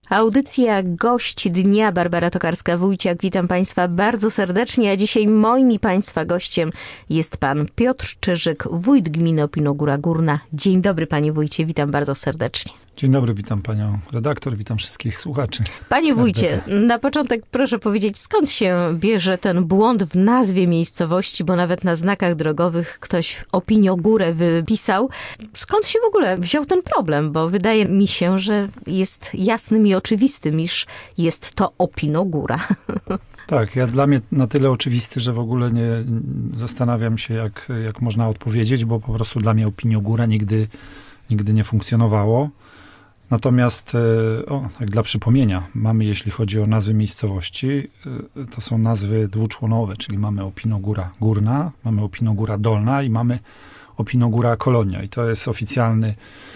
Audycja Gość Dnia, Barbara Tokarska-Wójciak. Witam Państwa bardzo serdecznie, a dzisiaj moim i Państwa gościem jest Pan Piotr Czyżyk, wójt gminy Opinogóra Górna. Dzień dobry, Panie Wójcie, witam bardzo serdecznie. Dzień dobry, witam Panią redaktor, witam wszystkich słuchaczy. Panie Wójcie, na początek proszę powiedzieć, skąd się bierze ten błąd w nazwie miejscowości, bo nawet na znakach drogowych ktoś Opiniogórę wypisał. Skąd się w ogóle wziął ten problem? Bo wydaje mi się, że jest jasnym i oczywistym, iż jest to Opinogóra. Tak, dla mnie na tyle oczywisty, że w ogóle nie zastanawiam się, jak można odpowiedzieć, bo po prostu dla mnie Opiniogóra nigdy nie funkcjonowało. Natomiast, tak dla przypomnienia, mamy, jeśli chodzi o nazwy miejscowości, to są nazwy dwuczłonowe, czyli mamy Opinogóra Górna, mamy Opinogóra Dolna i mamy Opinogóra Kolonia. I to jest oficjalny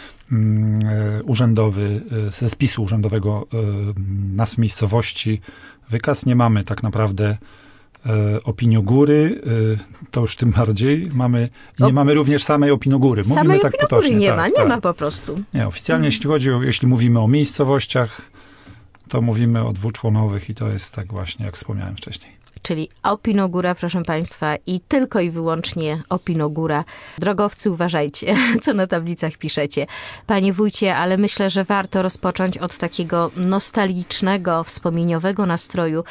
urzędowy, ze spisu urzędowego nazw miejscowości wykaz. Nie mamy tak naprawdę Opiniogóry, to już tym bardziej. Nie mamy również samej Opinogóry. Mówimy samej tak Opinogóry potocznie. nie ma po prostu. Nie, oficjalnie jeśli mówimy o miejscowościach, to mówimy o dwuczłonowych i to jest tak właśnie, jak wspomniałem wcześniej. Czyli Opinogóra, proszę Państwa, i tylko i wyłącznie Opinogóra. Drogowcy, uważajcie, co na tablicach piszecie. Panie wójcie, ale myślę, że warto rozpocząć od takiego nostalgicznego, wspomnieniowego nastroju,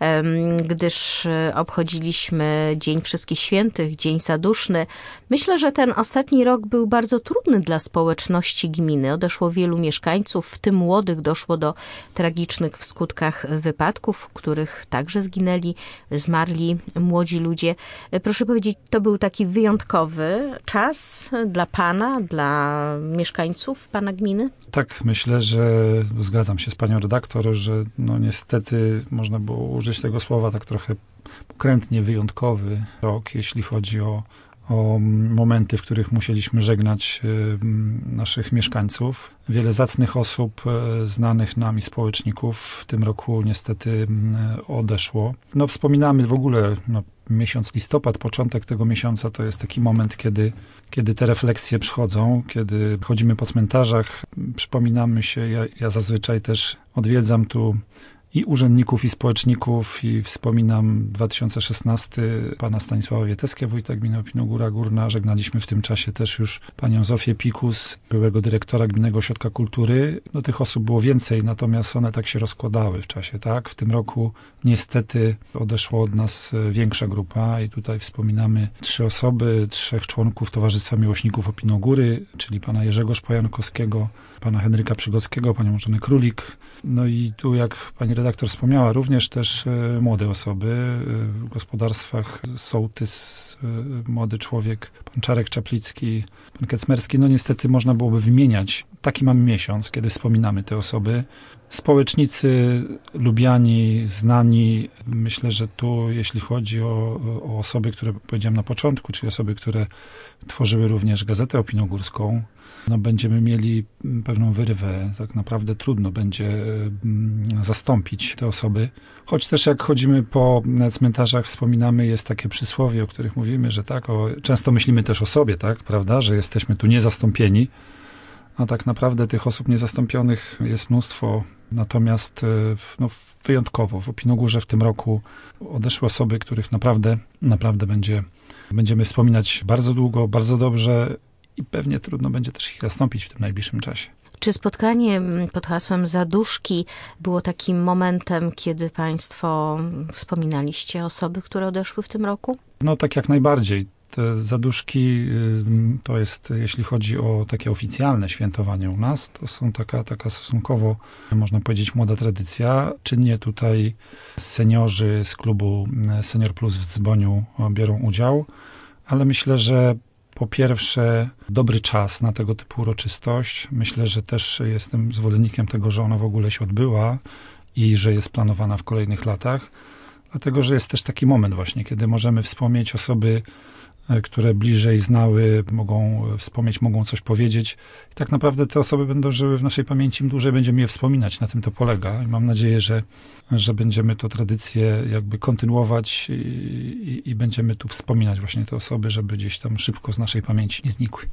gdyż obchodziliśmy Dzień Wszystkich Świętych, Dzień Zaduszny. Myślę, że ten ostatni rok był bardzo trudny dla społeczności gminy. Odeszło wielu mieszkańców, w tym młodych doszło do tragicznych w skutkach wypadków, w których także zmarli młodzi ludzie. Proszę powiedzieć, to był taki wyjątkowy czas dla Pana, dla mieszkańców Pana gminy? Tak, myślę, że zgadzam się z Panią redaktor, że niestety można było użyć tego słowa tak trochę pokrętnie, wyjątkowy rok, jeśli chodzi o momenty, w których musieliśmy żegnać naszych mieszkańców. Wiele zacnych osób, znanych nam i społeczników w tym roku niestety odeszło. Wspominamy w ogóle miesiąc listopad, początek tego miesiąca to jest taki moment, kiedy te refleksje przychodzą, kiedy chodzimy po cmentarzach, przypominamy się, ja zazwyczaj też odwiedzam tu i urzędników, i społeczników, i wspominam 2016 pana Stanisława Wieteskę, wójta gminy Opinogóra Górna. Żegnaliśmy w tym czasie też już panią Zofię Pikus, byłego dyrektora Gminnego Ośrodka Kultury. Tych osób było więcej, natomiast one tak się rozkładały w czasie, tak? W tym roku niestety odeszła od nas większa grupa i tutaj wspominamy 3 osoby, 3 członków Towarzystwa Miłośników Opinogóry, czyli pana Jerzego Szpojankowskiego, pana Henryka Przygockiego, panią Żonę Królik. I tu, jak pani redaktor wspomniała, również też młode osoby w gospodarstwach. Sołtys, młody człowiek, pan Czarek Czaplicki, pan Kecmerski. Niestety można byłoby wymieniać. Taki mamy miesiąc, kiedy wspominamy te osoby. Społecznicy, lubiani, znani. Myślę, że tu, jeśli chodzi o osoby, które powiedziałem na początku, czyli osoby, które tworzyły również Gazetę Opinogórską, będziemy mieli pewną wyrwę. Tak naprawdę trudno będzie zastąpić te osoby. Choć też jak chodzimy po cmentarzach, wspominamy, jest takie przysłowie, o których mówimy, że tak, często myślimy też o sobie, tak, prawda, że jesteśmy tu niezastąpieni, a tak naprawdę tych osób niezastąpionych jest mnóstwo. Natomiast wyjątkowo w Opinogórze w tym roku odeszły osoby, których naprawdę będziemy wspominać bardzo długo, bardzo dobrze i pewnie trudno będzie też ich zastąpić w tym najbliższym czasie. Czy spotkanie pod hasłem Zaduszki było takim momentem, kiedy Państwo wspominaliście osoby, które odeszły w tym roku? Tak jak najbardziej. Te zaduszki to jest, jeśli chodzi o takie oficjalne świętowanie u nas, to są taka stosunkowo, można powiedzieć, młoda tradycja. Czynnie tutaj seniorzy z klubu Senior Plus w Dzboniu biorą udział, ale myślę, że po pierwsze dobry czas na tego typu uroczystość. Myślę, że też jestem zwolennikiem tego, że ona w ogóle się odbyła i że jest planowana w kolejnych latach, dlatego że jest też taki moment właśnie, kiedy możemy wspomnieć osoby, które bliżej znały, mogą wspomnieć, mogą coś powiedzieć. I tak naprawdę te osoby będą żyły w naszej pamięci, im dłużej będziemy je wspominać. Na tym to polega. I mam nadzieję, że będziemy tę tradycję jakby kontynuować i będziemy tu wspominać właśnie te osoby, żeby gdzieś tam szybko z naszej pamięci nie znikły.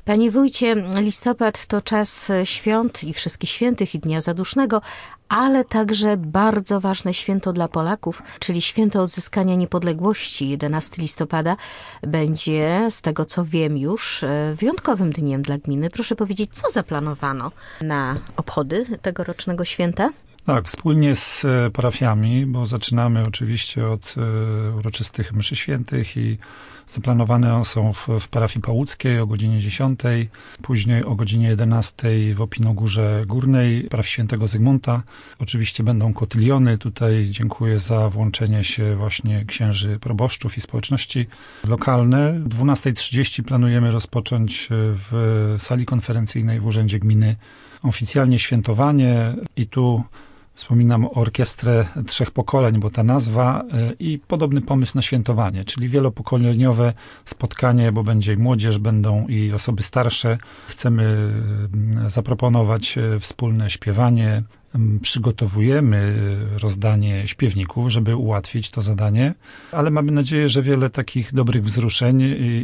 Panie wójcie, listopad to czas świąt i wszystkich świętych i Dnia Zadusznego, ale także bardzo ważne święto dla Polaków, czyli święto odzyskania niepodległości. 11 listopada będzie, z tego co wiem już, wyjątkowym dniem dla gminy. Proszę powiedzieć, co zaplanowano na obchody tegorocznego święta? Tak, wspólnie z parafiami, bo zaczynamy oczywiście od uroczystych mszy świętych i zaplanowane są w parafii pałuckiej o godzinie 10, później o godzinie 11 w Opinogórze Górnej, parafii świętego Zygmunta. Oczywiście będą kotyliony. Tutaj dziękuję za włączenie się właśnie księży proboszczów i społeczności lokalne. O 12:30 planujemy rozpocząć w sali konferencyjnej w Urzędzie Gminy oficjalnie świętowanie i tu wspominam orkiestrę 3 pokoleń, bo ta nazwa i podobny pomysł na świętowanie, czyli wielopokoleniowe spotkanie, bo będzie i młodzież, będą i osoby starsze. Chcemy zaproponować wspólne śpiewanie. Przygotowujemy rozdanie śpiewników, żeby ułatwić to zadanie, ale mamy nadzieję, że wiele takich dobrych wzruszeń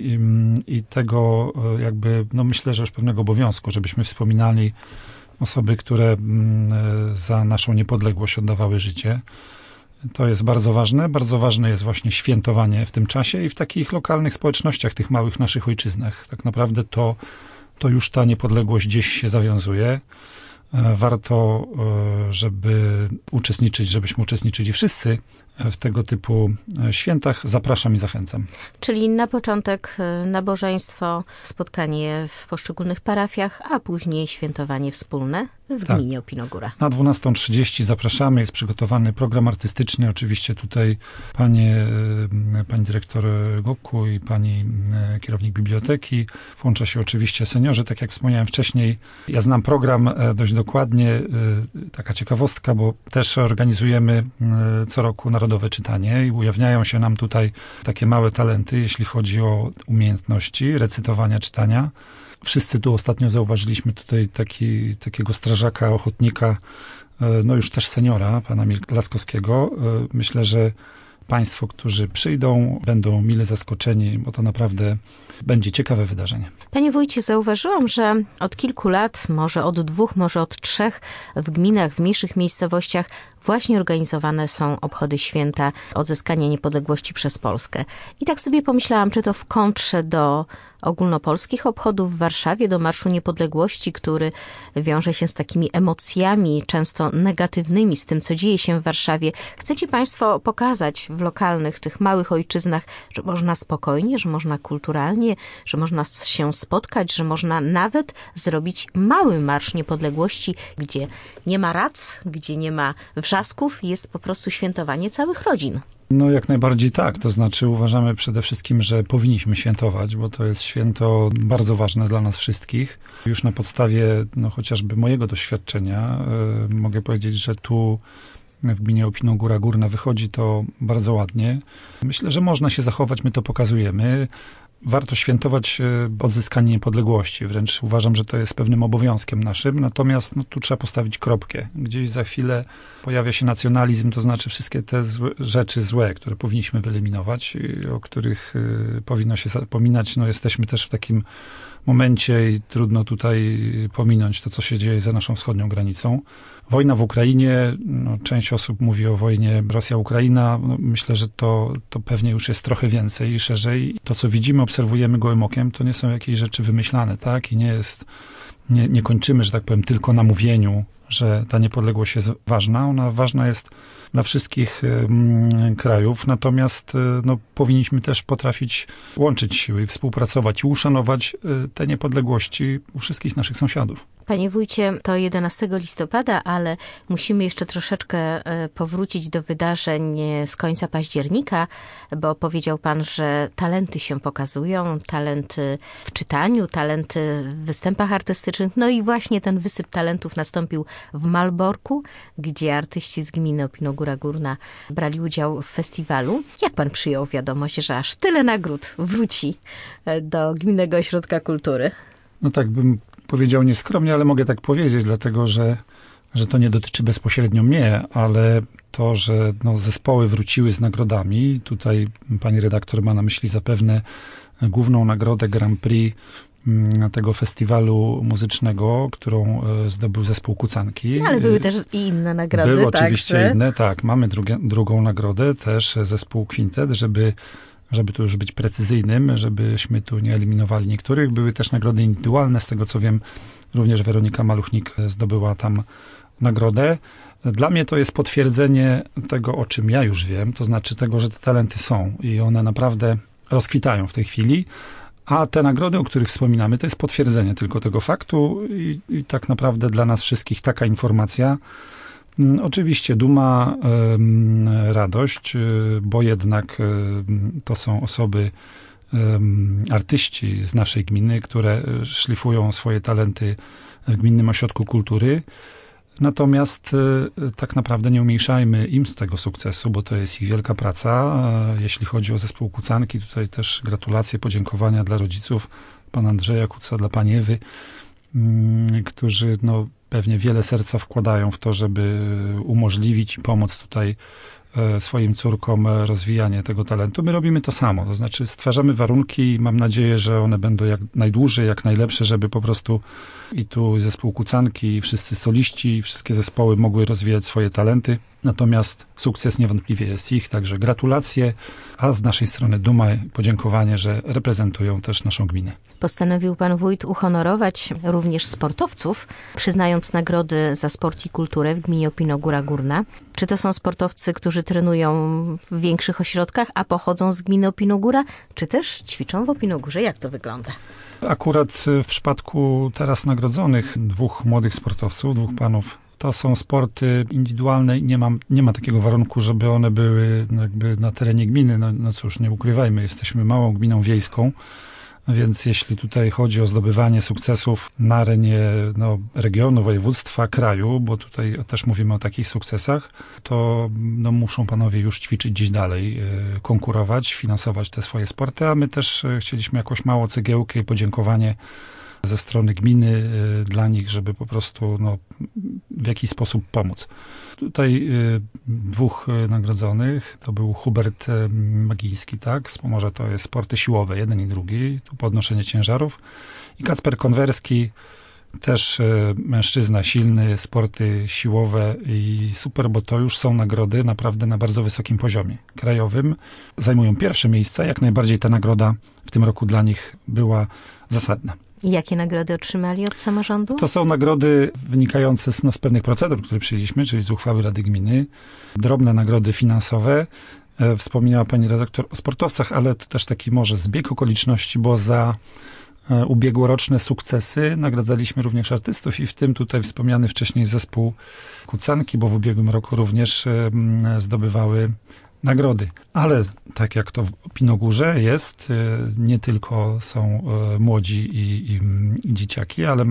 i tego jakby, no myślę, że już pewnego obowiązku, żebyśmy wspominali osoby, które za naszą niepodległość oddawały życie. To jest bardzo ważne. Bardzo ważne jest właśnie świętowanie w tym czasie i w takich lokalnych społecznościach, tych małych naszych ojczyznach. Tak naprawdę to już ta niepodległość gdzieś się zawiązuje. Warto, żeby uczestniczyć, żebyśmy uczestniczyli wszyscy w tego typu świętach. Zapraszam i zachęcam. Czyli na początek nabożeństwo, spotkanie w poszczególnych parafiach, a później świętowanie wspólne w gminie Opinogóra. Na 12:30 zapraszamy. Jest przygotowany program artystyczny. Oczywiście tutaj pani dyrektor Gopku i pani kierownik biblioteki. Włącza się oczywiście seniorzy, tak jak wspomniałem wcześniej. Ja znam program dość dokładnie. Taka ciekawostka, bo też organizujemy co roku narodowe czytanie i ujawniają się nam tutaj takie małe talenty, jeśli chodzi o umiejętności recytowania, czytania. Wszyscy tu ostatnio zauważyliśmy tutaj takiego strażaka, ochotnika, no już też seniora, pana Mirka Laskowskiego. Myślę, że państwo, którzy przyjdą, będą mile zaskoczeni, bo to naprawdę będzie ciekawe wydarzenie. Panie wójcie, zauważyłam, że od kilku lat, może od 2, może od 3 w gminach, w mniejszych miejscowościach właśnie organizowane są obchody święta odzyskania niepodległości przez Polskę. I tak sobie pomyślałam, czy to w kontrze do ogólnopolskich obchodów w Warszawie, do Marszu Niepodległości, który wiąże się z takimi emocjami, często negatywnymi, z tym, co dzieje się w Warszawie. Chcecie państwo pokazać w lokalnych, tych małych ojczyznach, że można spokojnie, że można kulturalnie, że można się spotkać, że można nawet zrobić mały Marsz Niepodległości, gdzie nie ma rac, gdzie nie ma wrzasków, jest po prostu świętowanie całych rodzin. No jak najbardziej tak, to znaczy uważamy przede wszystkim, że powinniśmy świętować, bo to jest święto bardzo ważne dla nas wszystkich. Już na podstawie chociażby mojego doświadczenia mogę powiedzieć, że tu w gminie Opinogóra Górna wychodzi to bardzo ładnie. Myślę, że można się zachować, my to pokazujemy. Warto świętować odzyskanie niepodległości. Wręcz uważam, że to jest pewnym obowiązkiem naszym. Natomiast tu trzeba postawić kropkę. Gdzieś za chwilę pojawia się nacjonalizm, to znaczy wszystkie te rzeczy złe, które powinniśmy wyeliminować, o których powinno się zapominać. Jesteśmy też w takim momencie i trudno tutaj pominąć to, co się dzieje za naszą wschodnią granicą. Wojna w Ukrainie, część osób mówi o wojnie Rosja-Ukraina. Myślę, że to pewnie już jest trochę więcej i szerzej. To, co widzimy, obserwujemy gołym okiem, to nie są jakieś rzeczy wymyślane, tak? I nie kończymy, że tak powiem, tylko na mówieniu, że ta niepodległość jest ważna. Ona ważna jest dla wszystkich krajów, natomiast powinniśmy też potrafić łączyć siły i współpracować i uszanować te niepodległości u wszystkich naszych sąsiadów. Panie wójcie, to 11 listopada, ale musimy jeszcze troszeczkę powrócić do wydarzeń z końca października, bo powiedział pan, że talenty się pokazują, talenty w czytaniu, talenty w występach artystycznych. No i właśnie ten wysyp talentów nastąpił w Malborku, gdzie artyści z gminy Opinogóra Górna brali udział w festiwalu. Jak pan przyjął wiadomość, że aż tyle nagród wróci do Gminnego Ośrodka Kultury? No tak bym powiedział nieskromnie, ale mogę tak powiedzieć, dlatego że to nie dotyczy bezpośrednio mnie, ale to, że zespoły wróciły z nagrodami. Tutaj pani redaktor ma na myśli zapewne główną nagrodę Grand Prix tego festiwalu muzycznego, którą zdobył zespół Kucanki. Ale były też i inne nagrody. Były oczywiście inne, tak. Mamy drugą nagrodę, też zespół Kwintet, żeby tu już być precyzyjnym, żebyśmy tu nie eliminowali niektórych. Były też nagrody indywidualne, z tego co wiem, również Weronika Maluchnik zdobyła tam nagrodę. Dla mnie to jest potwierdzenie tego, o czym ja już wiem, to znaczy tego, że te talenty są i one naprawdę rozkwitają w tej chwili, a te nagrody, o których wspominamy, to jest potwierdzenie tylko tego faktu i tak naprawdę dla nas wszystkich taka informacja. Oczywiście duma, radość, bo jednak to są osoby, artyści z naszej gminy, które szlifują swoje talenty w Gminnym Ośrodku Kultury. Natomiast tak naprawdę nie umniejszajmy im z tego sukcesu, bo to jest ich wielka praca. Jeśli chodzi o zespół Kucanki, tutaj też gratulacje, podziękowania dla rodziców pana Andrzeja Kuca, dla pani Ewy, którzy pewnie wiele serca wkładają w to, żeby umożliwić i pomóc tutaj swoim córkom rozwijanie tego talentu. My robimy to samo, to znaczy stwarzamy warunki i mam nadzieję, że one będą jak najdłużej, jak najlepsze, żeby po prostu i tu zespół Kucanki, i wszyscy soliści, i wszystkie zespoły mogły rozwijać swoje talenty. Natomiast sukces niewątpliwie jest ich, także gratulacje, a z naszej strony duma i podziękowanie, że reprezentują też naszą gminę. Postanowił pan wójt uhonorować również sportowców, przyznając nagrody za sport i kulturę w gminie Opinogóra Górna. Czy to są sportowcy, którzy trenują w większych ośrodkach, a pochodzą z gminy Opinogóra, czy też ćwiczą w Opinogórze? Jak to wygląda? Akurat w przypadku teraz nagrodzonych dwóch młodych sportowców, dwóch panów, to są sporty indywidualne i nie ma takiego warunku, żeby one były jakby na terenie gminy. No cóż, nie ukrywajmy, jesteśmy małą gminą wiejską, więc jeśli tutaj chodzi o zdobywanie sukcesów na arenie regionu, województwa, kraju, bo tutaj też mówimy o takich sukcesach, to muszą panowie już ćwiczyć gdzieś dalej, konkurować, finansować te swoje sporty, a my też chcieliśmy jakąś małą cegiełkę i podziękowanie ze strony gminy dla nich, żeby po prostu w jakiś sposób pomóc. Tutaj dwóch nagrodzonych, to był Hubert Magiński, tak, z Pomorza, to jest sporty siłowe, jeden i drugi, tu podnoszenie ciężarów, i Kacper Konwerski, też mężczyzna silny, sporty siłowe i super, bo to już są nagrody naprawdę na bardzo wysokim poziomie krajowym. Zajmują pierwsze miejsca, jak najbardziej ta nagroda w tym roku dla nich była zasadna. I jakie nagrody otrzymali od samorządu? To są nagrody wynikające z pewnych procedur, które przyjęliśmy, czyli z uchwały Rady Gminy. Drobne nagrody finansowe. Wspomniała pani redaktor o sportowcach, ale to też taki może zbieg okoliczności, bo za ubiegłoroczne sukcesy nagradzaliśmy również artystów i w tym tutaj wspomniany wcześniej zespół Kucanki, bo w ubiegłym roku również zdobywały nagrody. Ale tak jak to w Opinogórze jest, nie tylko są młodzi i dzieciaki, ale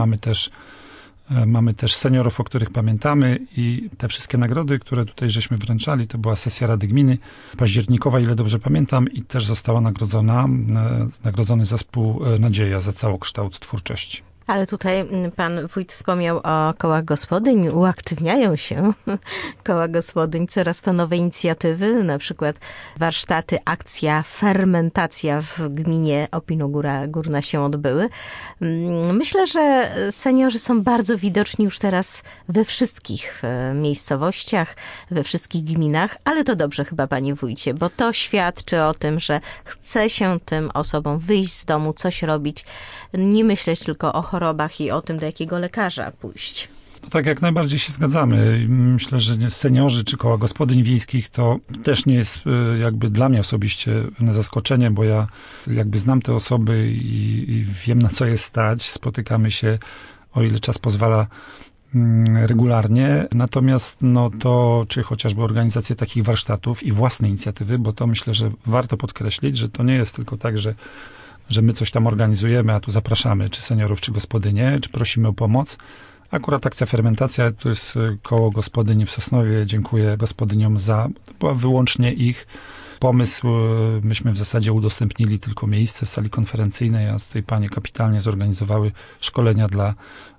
mamy też seniorów, o których pamiętamy, i te wszystkie nagrody, które tutaj żeśmy wręczali, to była sesja Rady Gminy październikowa, ile dobrze pamiętam, i też została nagrodzony zespół Nadzieja za całokształt twórczości. Ale tutaj pan wójt wspomniał o kołach gospodyń. Uaktywniają się koła gospodyń, coraz to nowe inicjatywy, na przykład warsztaty, akcja Fermentacja w gminie Opinogóra Górna się odbyły. Myślę, że seniorzy są bardzo widoczni już teraz we wszystkich miejscowościach, we wszystkich gminach, ale to dobrze chyba, panie wójcie, bo to świadczy o tym, że chce się tym osobom wyjść z domu, coś robić, nie myśleć tylko o chorobach i o tym, do jakiego lekarza pójść. No tak, jak najbardziej się zgadzamy. Myślę, że seniorzy czy koła gospodyń wiejskich to też nie jest jakby dla mnie osobiście zaskoczenie, bo ja jakby znam te osoby i wiem, na co je stać. Spotykamy się, o ile czas pozwala, regularnie. Natomiast to, czy chociażby organizację takich warsztatów i własne inicjatywy, bo to myślę, że warto podkreślić, że to nie jest tylko tak, że my coś tam organizujemy, a tu zapraszamy czy seniorów, czy gospodynie, czy prosimy o pomoc. Akurat akcja Fermentacja, to jest koło gospodyń w Sosnowie. Dziękuję gospodyniom to była wyłącznie ich pomysł. Myśmy w zasadzie udostępnili tylko miejsce w sali konferencyjnej, a tutaj panie kapitalnie zorganizowały szkolenia dla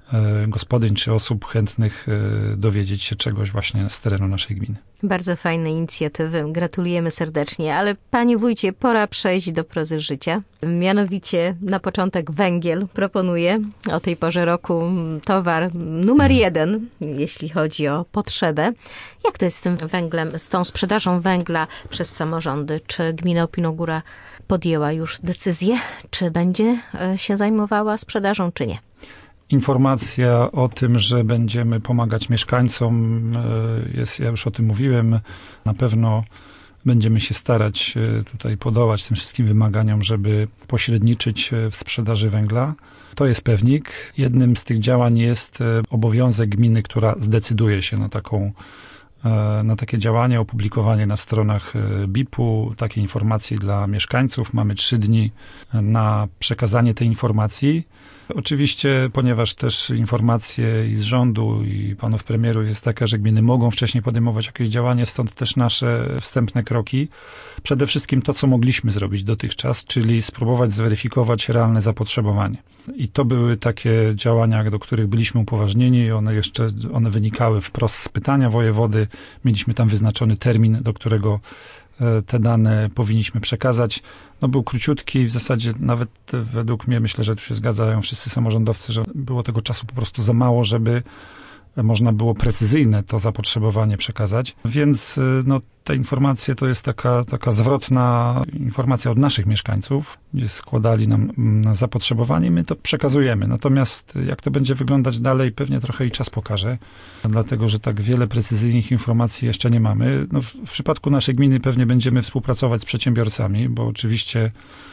gospodyń czy osób chętnych dowiedzieć się czegoś właśnie z terenu naszej gminy. Bardzo fajne inicjatywy. Gratulujemy serdecznie. Ale panie wójcie, pora przejść do prozy życia. Mianowicie na początek węgiel proponuję. O tej porze roku towar numer 1, jeśli chodzi o potrzebę. Jak to jest z tym węglem, z tą sprzedażą węgla przez samorządy? Czy gmina Opinogóra podjęła już decyzję, czy będzie się zajmowała sprzedażą, czy nie? Informacja o tym, że będziemy pomagać mieszkańcom jest, ja już o tym mówiłem, na pewno będziemy się starać tutaj podołać tym wszystkim wymaganiom, żeby pośredniczyć w sprzedaży węgla. To jest pewnik. Jednym z tych działań jest obowiązek gminy, która zdecyduje się na takie działanie, opublikowanie na stronach BIP-u, takie informacji dla mieszkańców. Mamy 3 dni na przekazanie tej informacji. Oczywiście, ponieważ też informacje i z rządu, i panów premierów jest taka, że gminy mogą wcześniej podejmować jakieś działanie, stąd też nasze wstępne kroki. Przede wszystkim to, co mogliśmy zrobić dotychczas, czyli spróbować zweryfikować realne zapotrzebowanie. I to były takie działania, do których byliśmy upoważnieni. One wynikały wprost z pytania wojewody. Mieliśmy tam wyznaczony termin, do którego te dane powinniśmy przekazać. Był króciutki, w zasadzie nawet według mnie, myślę, że tu się zgadzają wszyscy samorządowcy, że było tego czasu po prostu za mało, żeby można było precyzyjne to zapotrzebowanie przekazać. Więc te informacje to jest taka zwrotna informacja od naszych mieszkańców, gdzie składali nam na zapotrzebowanie i my to przekazujemy. Natomiast jak to będzie wyglądać dalej, pewnie trochę i czas pokaże, dlatego że tak wiele precyzyjnych informacji jeszcze nie mamy. W przypadku naszej gminy pewnie będziemy współpracować z przedsiębiorcami, bo oczywiście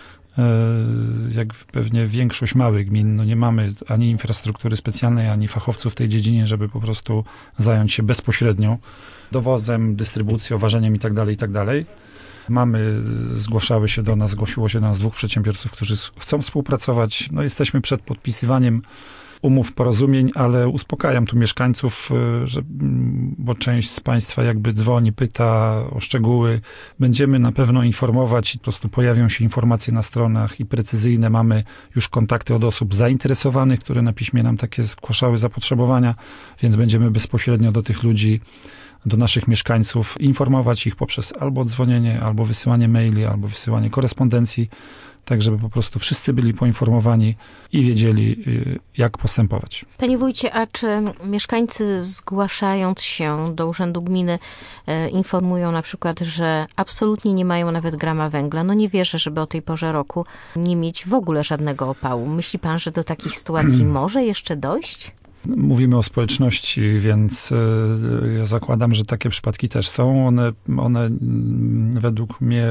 jak pewnie większość małych gmin, nie mamy ani infrastruktury specjalnej, ani fachowców w tej dziedzinie, żeby po prostu zająć się bezpośrednio dowozem, dystrybucją, ważeniem itd. Zgłosiło się do nas 2 przedsiębiorców, którzy chcą współpracować. Jesteśmy przed podpisywaniem umów, porozumień, ale uspokajam tu mieszkańców, bo część z państwa jakby dzwoni, pyta o szczegóły. Będziemy na pewno informować i po prostu pojawią się informacje na stronach i precyzyjne. Mamy już kontakty od osób zainteresowanych, które na piśmie nam takie zgłaszały zapotrzebowania, więc będziemy bezpośrednio do tych ludzi, do naszych mieszkańców informować ich poprzez albo dzwonienie, albo wysyłanie maili, albo wysyłanie korespondencji, tak żeby po prostu wszyscy byli poinformowani i wiedzieli, jak postępować. Panie wójcie, a czy mieszkańcy zgłaszając się do urzędu gminy informują na przykład, że absolutnie nie mają nawet grama węgla? Nie wierzę, żeby o tej porze roku nie mieć w ogóle żadnego opału. Myśli pan, że do takich sytuacji może jeszcze dojść? Mówimy o społeczności, więc ja zakładam, że takie przypadki też są. One według mnie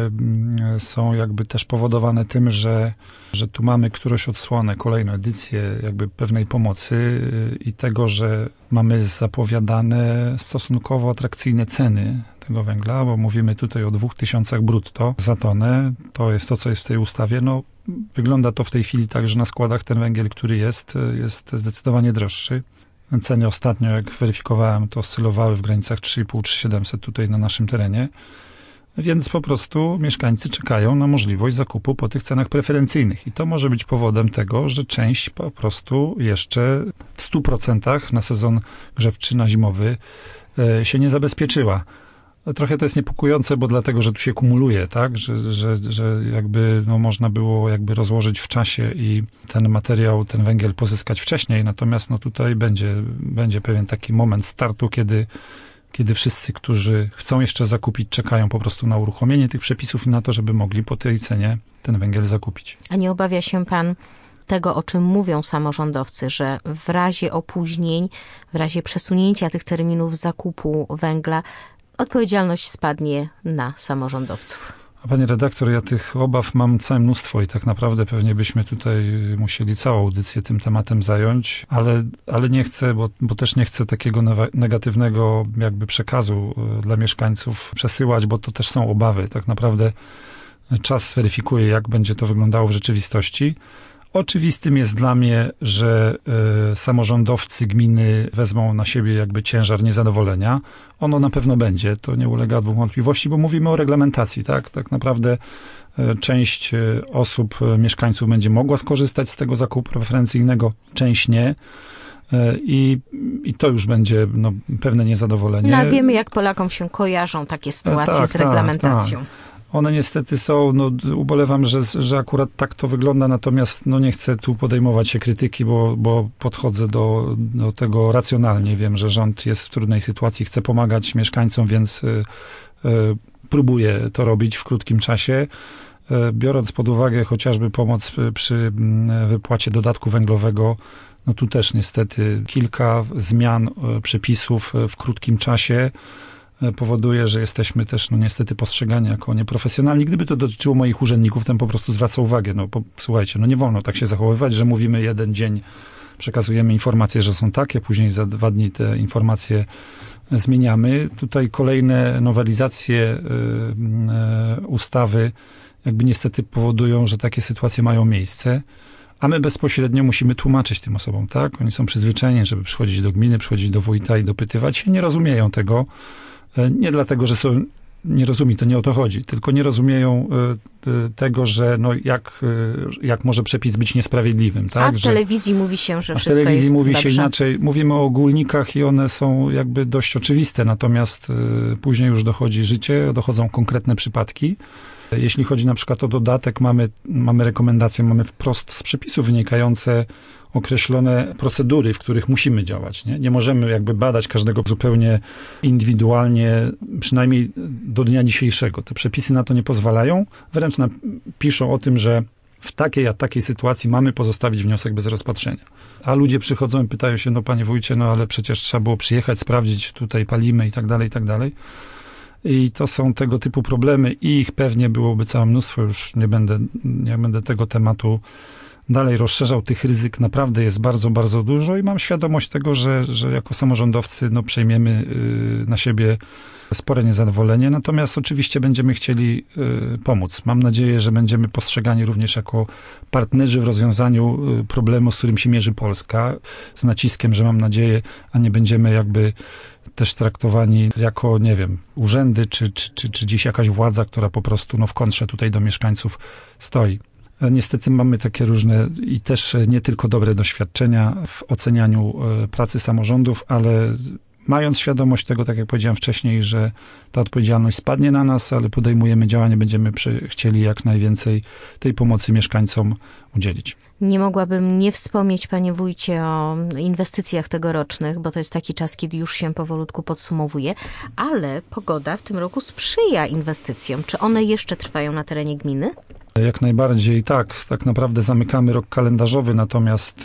są jakby też powodowane tym, że tu mamy którąś odsłonę, kolejną edycję jakby pewnej pomocy i tego, że mamy zapowiadane stosunkowo atrakcyjne ceny tego węgla, bo mówimy tutaj o 2000 brutto za tonę. To jest to, co jest w tej ustawie. Wygląda to w tej chwili tak, że na składach ten węgiel, który jest zdecydowanie droższy. Ceny ostatnio, jak weryfikowałem, to oscylowały w granicach 3,5-3,700 tutaj na naszym terenie. Więc po prostu mieszkańcy czekają na możliwość zakupu po tych cenach preferencyjnych. I to może być powodem tego, że część po prostu jeszcze w 100% na sezon grzewczy, na zimowy się nie zabezpieczyła. Trochę to jest niepokojące, bo dlatego, że tu się kumuluje, tak, że jakby można było jakby rozłożyć w czasie i ten materiał, ten węgiel pozyskać wcześniej, natomiast tutaj będzie pewien taki moment startu, kiedy wszyscy, którzy chcą jeszcze zakupić, czekają po prostu na uruchomienie tych przepisów i na to, żeby mogli po tej cenie ten węgiel zakupić. A nie obawia się pan tego, o czym mówią samorządowcy, że w razie opóźnień, w razie przesunięcia tych terminów zakupu węgla odpowiedzialność spadnie na samorządowców? Panie redaktor, ja tych obaw mam całe mnóstwo i tak naprawdę pewnie byśmy tutaj musieli całą audycję tym tematem zająć, ale nie chcę, bo też nie chcę takiego negatywnego jakby przekazu dla mieszkańców przesyłać, bo to też są obawy. Tak naprawdę czas zweryfikuje, jak będzie to wyglądało w rzeczywistości. Oczywistym jest dla mnie, że samorządowcy gminy wezmą na siebie jakby ciężar niezadowolenia. Ono na pewno będzie, to nie ulega dwóm wątpliwości, bo mówimy o reglamentacji, tak? Tak naprawdę część osób, mieszkańców będzie mogła skorzystać z tego zakupu preferencyjnego, część nie. I to już będzie pewne niezadowolenie. No, wiemy, jak Polakom się kojarzą takie sytuacje z reglamentacją. Tak. One niestety są, ubolewam, że akurat tak to wygląda, natomiast nie chcę tu podejmować się krytyki, bo podchodzę do tego racjonalnie. Wiem, że rząd jest w trudnej sytuacji, chce pomagać mieszkańcom, więc próbuje to robić w krótkim czasie. Biorąc pod uwagę chociażby pomoc przy wypłacie dodatku węglowego, tu też niestety kilka zmian przepisów w krótkim czasie powoduje, że jesteśmy też niestety postrzegani jako nieprofesjonalni. Gdyby to dotyczyło moich urzędników, to po prostu zwraca uwagę. Słuchajcie, nie wolno tak się zachowywać, że mówimy jeden dzień, przekazujemy informacje, że są takie, później za 2 dni te informacje zmieniamy. Tutaj kolejne nowelizacje ustawy jakby niestety powodują, że takie sytuacje mają miejsce, a my bezpośrednio musimy tłumaczyć tym osobom, tak? Oni są przyzwyczajeni, żeby przychodzić do gminy, przychodzić do wójta i dopytywać się, nie rozumieją tego. Nie dlatego, że są nierozumi, to nie o to chodzi, tylko nie rozumieją tego, że jak może przepis być niesprawiedliwym. Tak? A w telewizji mówi się, że wszystko jest w telewizji mówi dobrze. się inaczej. Mówimy o ogólnikach i one są jakby dość oczywiste, natomiast później już dochodzi życie, dochodzą konkretne przypadki. Jeśli chodzi na przykład o dodatek, mamy rekomendacje, mamy wprost z przepisów wynikające określone procedury, w których musimy działać. Nie możemy jakby badać każdego zupełnie indywidualnie, przynajmniej do dnia dzisiejszego. Te przepisy na to nie pozwalają. Wręcz piszą o tym, że w takiej a takiej sytuacji mamy pozostawić wniosek bez rozpatrzenia. A ludzie przychodzą i pytają się, panie wójcie, ale przecież trzeba było przyjechać, sprawdzić, tutaj palimy i tak dalej, i tak dalej. I to są tego typu problemy i ich pewnie byłoby całe mnóstwo. Już nie będę tego tematu dalej rozszerzał. Tych ryzyk naprawdę jest bardzo, bardzo dużo i mam świadomość tego, że jako samorządowcy przejmiemy na siebie spore niezadowolenie. Natomiast oczywiście będziemy chcieli pomóc. Mam nadzieję, że będziemy postrzegani również jako partnerzy w rozwiązaniu problemu, z którym się mierzy Polska. Z naciskiem, że mam nadzieję, a nie będziemy jakby też traktowani jako, nie wiem, urzędy, czy dziś jakaś władza, która po prostu w kontrze tutaj do mieszkańców stoi. Niestety mamy takie różne i też nie tylko dobre doświadczenia w ocenianiu pracy samorządów, ale mając świadomość tego, tak jak powiedziałem wcześniej, że ta odpowiedzialność spadnie na nas, ale podejmujemy działania, będziemy chcieli jak najwięcej tej pomocy mieszkańcom udzielić. Nie mogłabym nie wspomnieć, panie wójcie, o inwestycjach tegorocznych, bo to jest taki czas, kiedy już się powolutku podsumowuje, ale pogoda w tym roku sprzyja inwestycjom. Czy one jeszcze trwają na terenie gminy? Jak najbardziej tak naprawdę zamykamy rok kalendarzowy, natomiast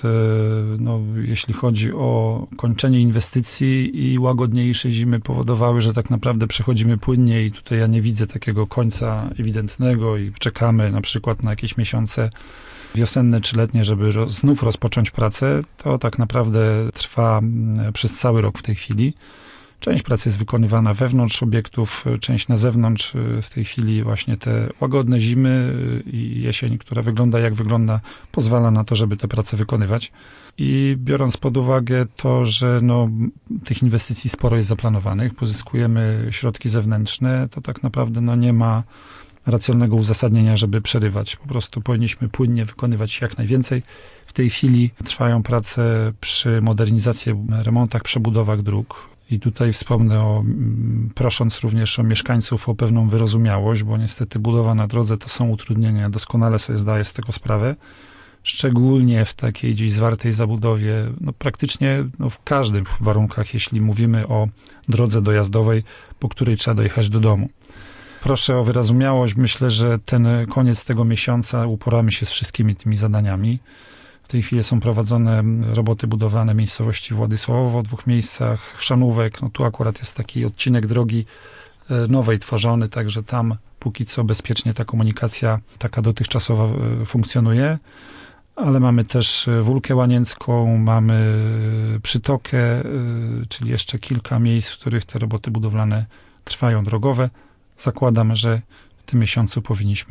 jeśli chodzi o kończenie inwestycji i łagodniejsze zimy powodowały, że tak naprawdę przechodzimy płynnie i tutaj ja nie widzę takiego końca ewidentnego i czekamy na przykład na jakieś miesiące wiosenne czy letnie, żeby znów rozpocząć pracę, to tak naprawdę trwa przez cały rok w tej chwili. Część pracy jest wykonywana wewnątrz obiektów, część na zewnątrz. W tej chwili właśnie te łagodne zimy i jesień, która wygląda jak wygląda, pozwala na to, żeby te prace wykonywać. I biorąc pod uwagę to, że tych inwestycji sporo jest zaplanowanych, pozyskujemy środki zewnętrzne, to tak naprawdę nie ma racjonalnego uzasadnienia, żeby przerywać. Po prostu powinniśmy płynnie wykonywać jak najwięcej. W tej chwili trwają prace przy modernizacji, remontach, przebudowach dróg. I tutaj wspomnę prosząc również o mieszkańców o pewną wyrozumiałość, bo niestety budowa na drodze to są utrudnienia. Doskonale sobie zdaję z tego sprawę. Szczególnie w takiej gdzieś zwartej zabudowie, praktycznie w każdych warunkach, jeśli mówimy o drodze dojazdowej, po której trzeba dojechać do domu. Proszę o wyrozumiałość. Myślę, że ten koniec tego miesiąca uporamy się z wszystkimi tymi zadaniami. W tej chwili są prowadzone roboty budowlane w miejscowości Władysławowo, w 2 miejscach, Chrzanówek. Tu akurat jest taki odcinek drogi nowej tworzony, także tam póki co bezpiecznie ta komunikacja taka dotychczasowa funkcjonuje. Ale mamy też Wólkę Łanięcką, mamy Przytokę, czyli jeszcze kilka miejsc, w których te roboty budowlane trwają drogowe. Zakładam, że w tym miesiącu powinniśmy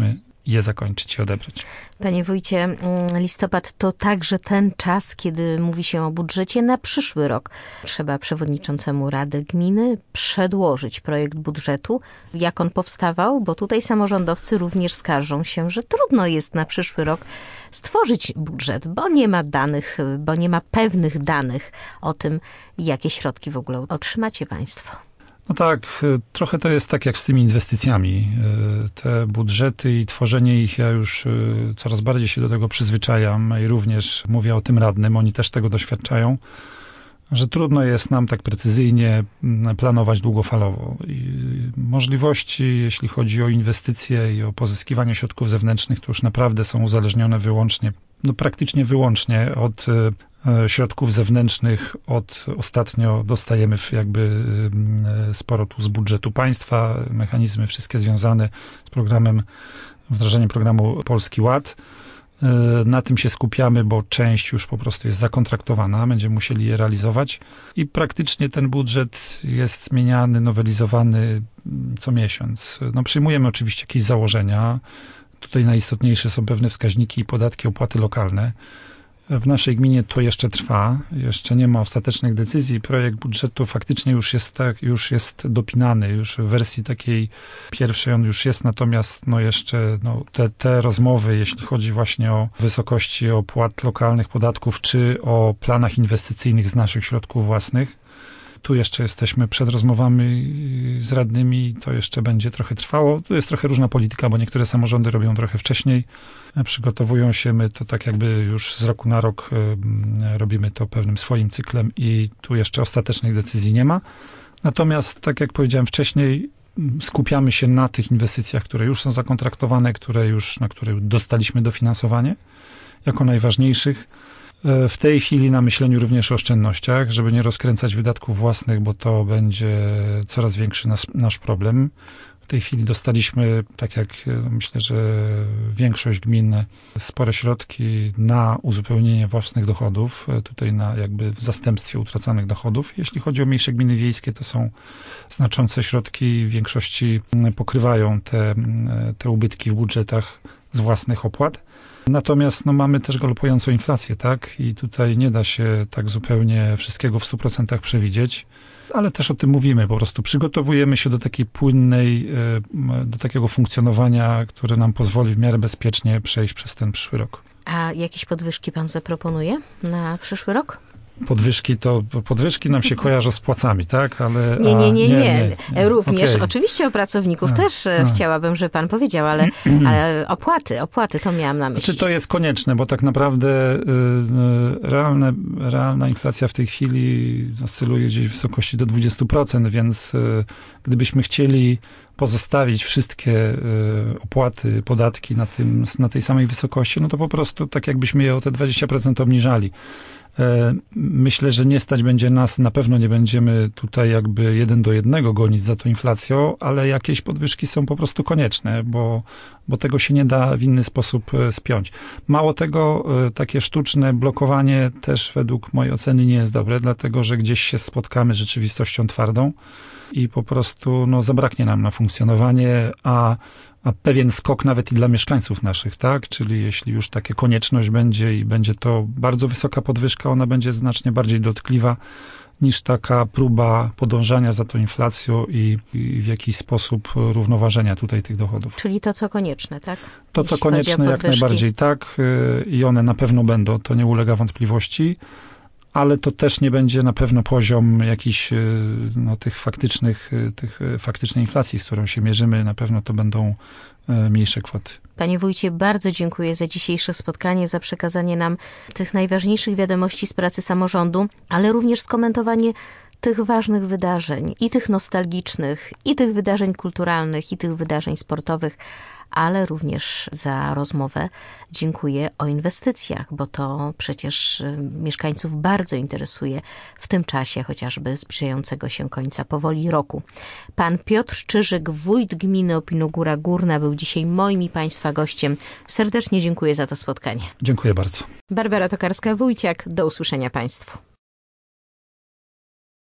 je zakończyć i odebrać. Panie wójcie, listopad to także ten czas, kiedy mówi się o budżecie na przyszły rok. Trzeba przewodniczącemu Rady Gminy przedłożyć projekt budżetu. Jak on powstawał? Bo tutaj samorządowcy również skarżą się, że trudno jest na przyszły rok stworzyć budżet, bo nie ma danych, bo nie ma pewnych danych o tym, jakie środki w ogóle otrzymacie państwo. No tak, trochę to jest tak jak z tymi inwestycjami. Te budżety i tworzenie ich, ja już coraz bardziej się do tego przyzwyczajam i również mówię o tym radnym, oni też tego doświadczają, że trudno jest nam tak precyzyjnie planować długofalowo. I możliwości, jeśli chodzi o inwestycje i o pozyskiwanie środków zewnętrznych, to już naprawdę są uzależnione wyłącznie, praktycznie wyłącznie od środków zewnętrznych. Ostatnio dostajemy jakby sporo tu z budżetu państwa, mechanizmy wszystkie związane z wdrażaniem programu Polski Ład. Na tym się skupiamy, bo część już po prostu jest zakontraktowana, będziemy musieli je realizować i praktycznie ten budżet jest zmieniany, nowelizowany co miesiąc. Przyjmujemy oczywiście jakieś założenia. Tutaj najistotniejsze są pewne wskaźniki i podatki, opłaty lokalne. W naszej gminie to jeszcze trwa, jeszcze nie ma ostatecznych decyzji. Projekt budżetu faktycznie już jest dopinany, już w wersji takiej pierwszej on już jest, natomiast jeszcze te rozmowy, jeśli chodzi właśnie o wysokości opłat lokalnych, podatków, czy o planach inwestycyjnych z naszych środków własnych, tu jeszcze jesteśmy przed rozmowami z radnymi, to jeszcze będzie trochę trwało. Tu jest trochę różna polityka, bo niektóre samorządy robią trochę wcześniej, przygotowują się, my to tak jakby już z roku na rok robimy to pewnym swoim cyklem i tu jeszcze ostatecznych decyzji nie ma. Natomiast, tak jak powiedziałem wcześniej, skupiamy się na tych inwestycjach, które już są zakontraktowane, na które dostaliśmy dofinansowanie jako najważniejszych. W tej chwili na myśleniu również o oszczędnościach, żeby nie rozkręcać wydatków własnych, bo to będzie coraz większy nasz problem. W tej chwili dostaliśmy, tak jak myślę, że większość gmin, spore środki na uzupełnienie własnych dochodów, tutaj na jakby w zastępstwie utraconych dochodów. Jeśli chodzi o mniejsze gminy wiejskie, to są znaczące środki, w większości pokrywają te ubytki w budżetach z własnych opłat. Natomiast mamy też galopującą inflację, tak? I tutaj nie da się tak zupełnie wszystkiego w 100% przewidzieć, ale też o tym mówimy. Po prostu przygotowujemy się do takiej płynnej, do takiego funkcjonowania, które nam pozwoli w miarę bezpiecznie przejść przez ten przyszły rok. A jakieś podwyżki pan zaproponuje na przyszły rok? Podwyżki nam się kojarzą z płacami, tak? Ale nie. Również, oczywiście o pracowników też chciałabym, żeby pan powiedział, ale opłaty, to miałam na myśli. Czy to jest konieczne, bo tak naprawdę realna inflacja w tej chwili oscyluje gdzieś w wysokości do 20%, więc gdybyśmy chcieli pozostawić wszystkie opłaty, podatki na tej samej wysokości, no to po prostu tak jakbyśmy je o te 20% obniżali. Myślę, że nie stać będzie nas, na pewno nie będziemy tutaj jakby 1 do 1 gonić za tą inflacją, ale jakieś podwyżki są po prostu konieczne, bo tego się nie da w inny sposób spiąć. Mało tego, takie sztuczne blokowanie też według mojej oceny nie jest dobre, dlatego że gdzieś się spotkamy z rzeczywistością twardą i po prostu zabraknie nam na funkcjonowanie, a pewien skok nawet i dla mieszkańców naszych, tak? Czyli jeśli już taka konieczność będzie i będzie to bardzo wysoka podwyżka, ona będzie znacznie bardziej dotkliwa niż taka próba podążania za tą inflacją i w jakiś sposób równoważenia tutaj tych dochodów. Czyli to, co konieczne, tak? To, co konieczne, jak najbardziej tak. I one na pewno będą, to nie ulega wątpliwości. Ale to też nie będzie na pewno poziom jakiś faktycznej inflacji, z którą się mierzymy. Na pewno to będą mniejsze kwoty. Panie wójcie, bardzo dziękuję za dzisiejsze spotkanie, za przekazanie nam tych najważniejszych wiadomości z pracy samorządu, ale również skomentowanie tych ważnych wydarzeń, i tych nostalgicznych, i tych wydarzeń kulturalnych, i tych wydarzeń sportowych, ale również za rozmowę dziękuję o inwestycjach, bo to przecież mieszkańców bardzo interesuje w tym czasie chociażby zbliżającego się końca powoli roku. Pan Piotr Czyżyk, wójt gminy Opinogóra Górna, był dzisiaj moim i państwa gościem. Serdecznie dziękuję za to spotkanie. Dziękuję bardzo. Barbara Tokarska-Wójciak, do usłyszenia państwu.